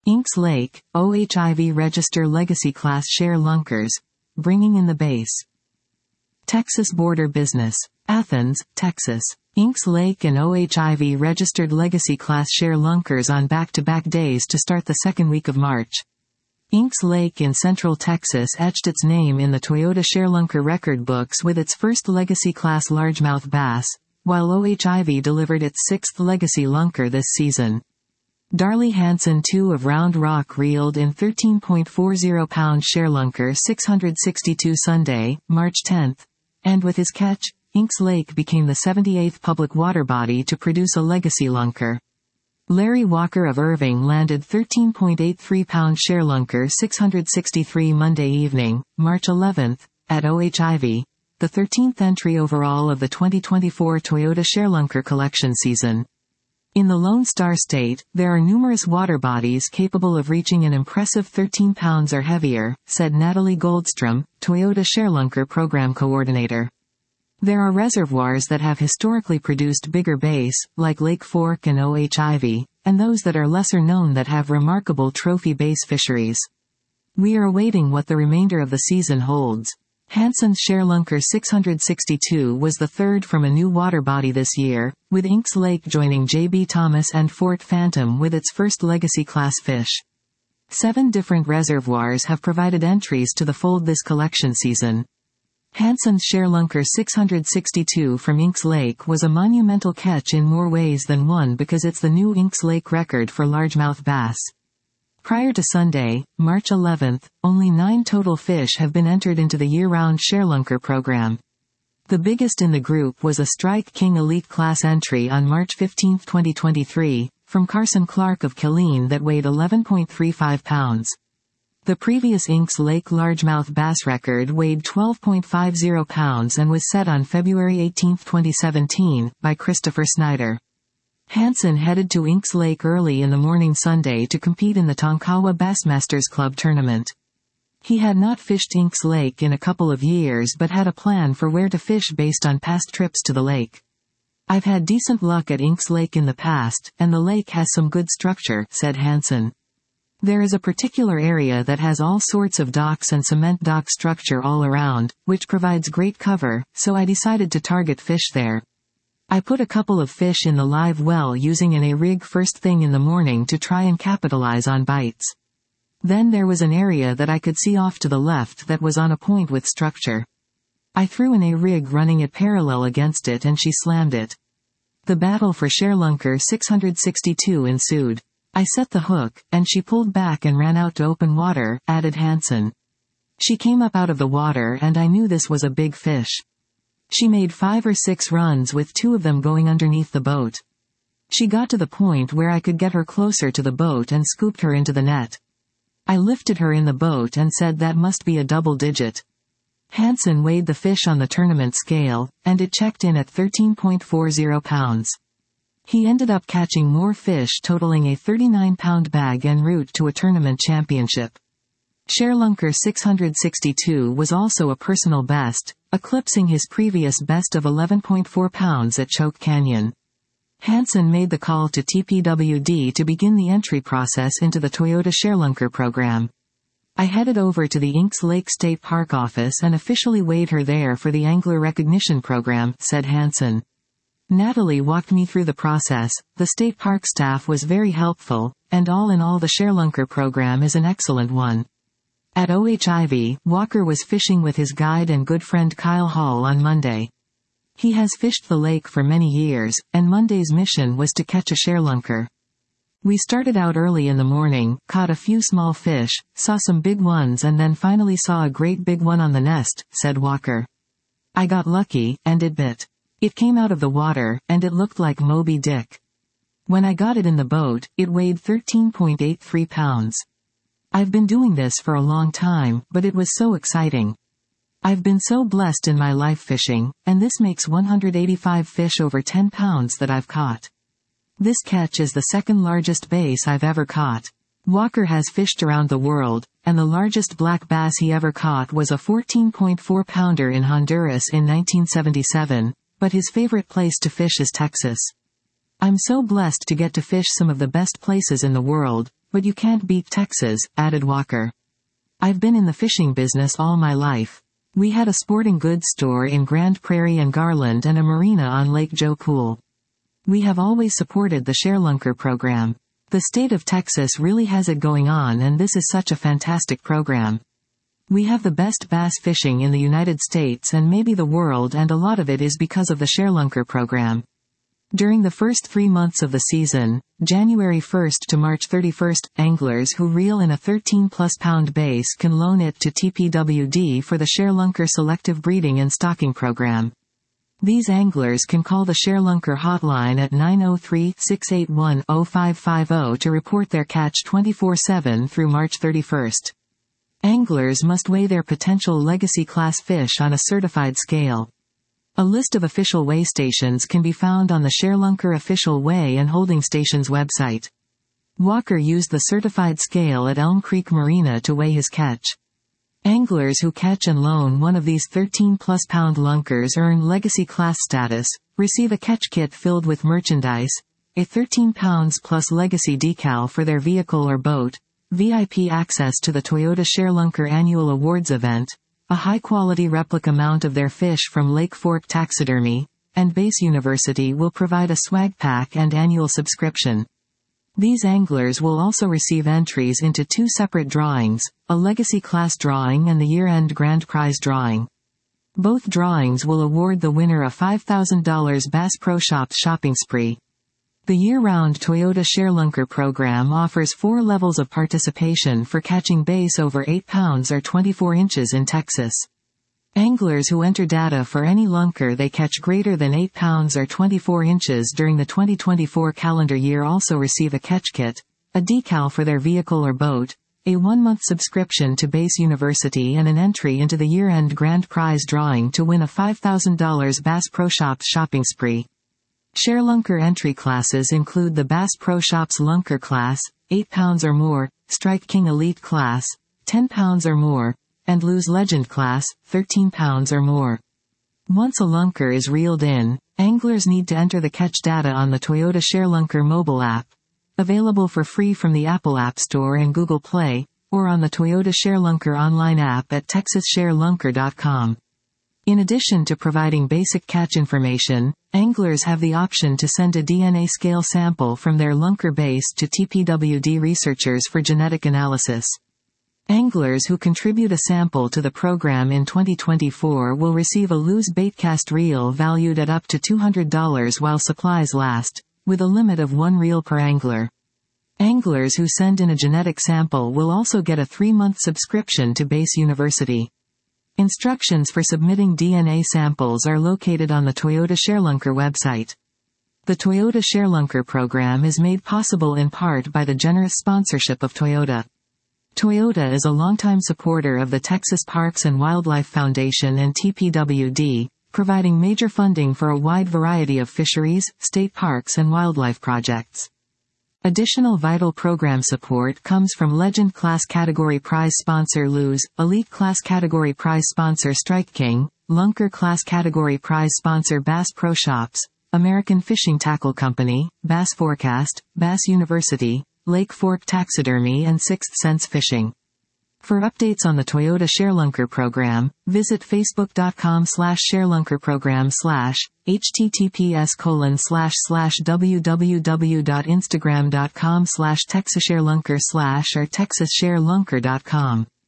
Inks Lake, OHIV Register Legacy Class Share Lunkers, bringing in the base. Texas Border Business. Athens, Texas. Inks Lake and OHIV registered Legacy Class Share Lunkers on back-to-back days to start the second week of March. Inks Lake in Central Texas etched its name in the Toyota ShareLunker record books with its first Legacy Class largemouth bass, while OHIV delivered its sixth Legacy Lunker this season. Darley Hansen 2 of Round Rock reeled in 13.40-pound ShareLunker 662 Sunday, March 10, and with his catch, Inks Lake became the 78th public water body to produce a Legacy Lunker. Larry Walker of Irving landed 13.83-pound ShareLunker 663 Monday evening, March 11, at OHIV, the 13th entry overall of the 2024 Toyota ShareLunker collection season. In the Lone Star State, there are numerous water bodies capable of reaching an impressive 13 pounds or heavier, said Natalie Goldstrom, Toyota ShareLunker program coordinator. There are reservoirs that have historically produced bigger bass, like Lake Fork and OHIV, and those that are lesser known that have remarkable trophy bass fisheries. We are awaiting what the remainder of the season holds. Hansen's ShareLunker 662 was the third from a new water body this year, with Inks Lake joining J.B. Thomas and Fort Phantom with its first Legacy Class fish. 7 different reservoirs have provided entries to the fold this collection season. Hansen's ShareLunker 662 from Inks Lake was a monumental catch in more ways than one because it's the new Inks Lake record for largemouth bass. Prior to Sunday, March 11, only 9 total fish have been entered into the year-round ShareLunker program. The biggest in the group was a Strike King Elite Class entry on March 15, 2023, from Carson Clark of Killeen that weighed 11.35 pounds. The previous Inks Lake largemouth bass record weighed 12.50 pounds and was set on February 18, 2017, by Christopher Snyder. Hansen headed to Inks Lake early in the morning Sunday to compete in the Tonkawa Bassmasters Club tournament. He had not fished Inks Lake in a couple of years but had a plan for where to fish based on past trips to the lake. "I've had decent luck at Inks Lake in the past, and the lake has some good structure," said Hansen. "There is a particular area that has all sorts of docks and cement dock structure all around, which provides great cover, so I decided to target fish there. I put a couple of fish in the live well using an A-rig first thing in the morning to try and capitalize on bites. Then there was an area that I could see off to the left that was on a point with structure. I threw an A-rig running it parallel against it and she slammed it. The battle for ShareLunker 662 ensued. I set the hook, and she pulled back and ran out to open water," added Hansen. "She came up out of the water and I knew this was a big fish. She made 5 or 6 runs with 2 of them going underneath the boat. She got to the point where I could get her closer to the boat and scooped her into the net. I lifted her in the boat and said that must be a double digit." Hansen weighed the fish on the tournament scale, and it checked in at 13.40 pounds. He ended up catching more fish totaling a 39-pound bag en route to a tournament championship. ShareLunker 662 was also a personal best, eclipsing his previous best of 11.4 pounds at Choke Canyon. Hansen made the call to TPWD to begin the entry process into the Toyota ShareLunker program. "I headed over to the Inks Lake State Park office and officially weighed her there for the Angler Recognition Program," said Hansen. "Natalie walked me through the process, the state park staff was very helpful, and all in all the ShareLunker program is an excellent one." At OHIV, Walker was fishing with his guide and good friend Kyle Hall on Monday. He has fished the lake for many years, and Monday's mission was to catch a ShareLunker. "We started out early in the morning, caught a few small fish, saw some big ones and then finally saw a great big one on the nest," said Walker. "I got lucky, and it bit. It came out of the water, and it looked like Moby Dick. When I got it in the boat, it weighed 13.83 pounds. I've been doing this for a long time, but it was so exciting. I've been so blessed in my life fishing, and this makes 185 fish over 10 pounds that I've caught. This catch is the second largest bass I've ever caught." Walker has fished around the world, and the largest black bass he ever caught was a 14.4-pounder in Honduras in 1977, but his favorite place to fish is Texas. "I'm so blessed to get to fish some of the best places in the world, But you can't beat Texas, added Walker. I've been in the fishing business all my life. We had a sporting goods store in Grand Prairie and Garland and a marina on Lake Joe Cool. We have always supported the ShareLunker program. The state of Texas really has it going on, and this is such a fantastic program. We have the best bass fishing in the United States and maybe the world, and a lot of it is because of the ShareLunker program. During the first 3 months of the season, January 1st to March 31st, anglers who reel in a 13-plus pound bass can loan it to TPWD for the ShareLunker Selective Breeding and Stocking Program. These anglers can call the ShareLunker hotline at 903-681-0550 to report their catch 24/7 through March 31st. Anglers must weigh their potential legacy class fish on a certified scale. A list of official weigh stations can be found on the ShareLunker official weigh and holding stations website. Walker used the certified scale at Elm Creek Marina to weigh his catch. Anglers who catch and loan one of these 13-plus pound lunkers earn legacy class status, receive a catch kit filled with merchandise, a 13 pounds plus legacy decal for their vehicle or boat, VIP access to the Toyota ShareLunker annual awards event, a high-quality replica mount of their fish from Lake Fork Taxidermy, and Base University will provide a swag pack and annual subscription. These anglers will also receive entries into 2 separate drawings, a legacy class drawing and the year-end grand prize drawing. Both drawings will award the winner a $5,000 Bass Pro Shops shopping spree. The year-round Toyota ShareLunker program offers 4 levels of participation for catching bass over 8 pounds or 24 inches in Texas. Anglers who enter data for any lunker they catch greater than 8 pounds or 24 inches during the 2024 calendar year also receive a catch kit, a decal for their vehicle or boat, a 1-month subscription to Base University, and an entry into the year-end grand prize drawing to win a $5,000 Bass Pro Shops shopping spree. ShareLunker entry classes include the Bass Pro Shops Lunker class, 8 pounds or more, Strike King Elite class, 10 pounds or more, and Lose Legend class, 13 pounds or more. Once a lunker is reeled in, anglers need to enter the catch data on the Toyota ShareLunker mobile app, available for free from the Apple App Store and Google Play, or on the Toyota ShareLunker online app at texassharelunker.com. In addition to providing basic catch information, anglers have the option to send a DNA scale sample from their lunker base to TPWD researchers for genetic analysis. Anglers who contribute a sample to the program in 2024 will receive a loose baitcast reel valued at up to $200 while supplies last, with a limit of 1 reel per angler. Anglers who send in a genetic sample will also get a 3-month subscription to Base University. Instructions for submitting DNA samples are located on the Toyota ShareLunker website. The Toyota ShareLunker program is made possible in part by the generous sponsorship of Toyota. Toyota is a longtime supporter of the Texas Parks and Wildlife Foundation and TPWD, providing major funding for a wide variety of fisheries, state parks and wildlife projects. Additional vital program support comes from Legend Class Category Prize sponsor Lose, Elite Class Category Prize sponsor Strike King, Lunker Class Category Prize sponsor Bass Pro Shops, American Fishing Tackle Company, Bass Forecast, Bass University, Lake Fork Taxidermy and Sixth Sense Fishing. For updates on the Toyota ShareLunker program, visit facebook.com/ShareLunkerprogram/ https://www.instagram.com/TexasShareLunker/ or TexasShareLunker.com.